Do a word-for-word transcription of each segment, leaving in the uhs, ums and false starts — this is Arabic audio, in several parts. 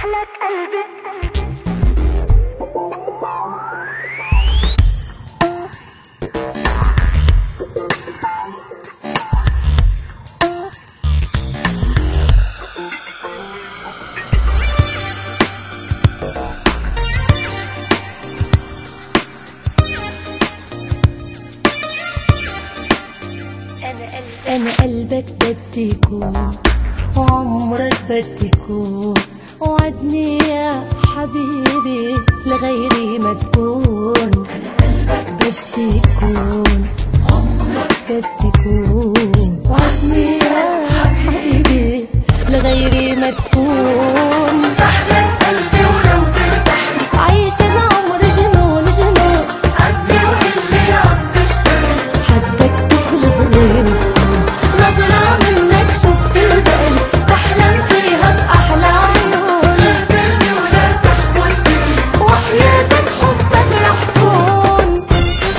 لك قلبي. أنا قلبك بدي يكون وعمرك بدي يكون، وعدني يا حبيبي لغيري ما تكون. أنا قلبك بدي يكون عمرك بدي يكون، وعدني يا حبيبي لغيري ما تكون. بحلم قلبي ولو ترتاحلي، عايشة العمر جنون جنون، عدني وقلي عم تشتغل. حدك طفل صغير، نظرة منك شفت البقل، بحلم فيها بأحلى عيون. انزلني ولا تحضني، وحياتك حبك رح صون.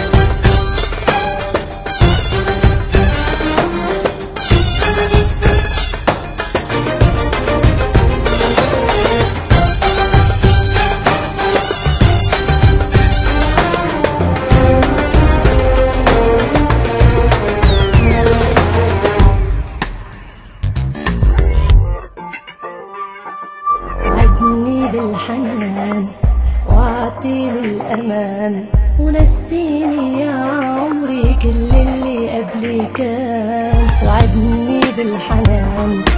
وعدني بالحنان واعطيني الأمان، ونسيني يا عمري كل اللي قبلي كان. وعدني بالحنان